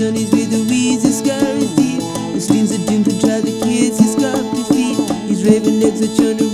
Johnny's with the wheeze, his scar is deep. The streams are doomed to drive the kids he's got to feed. His raven legs are turned around.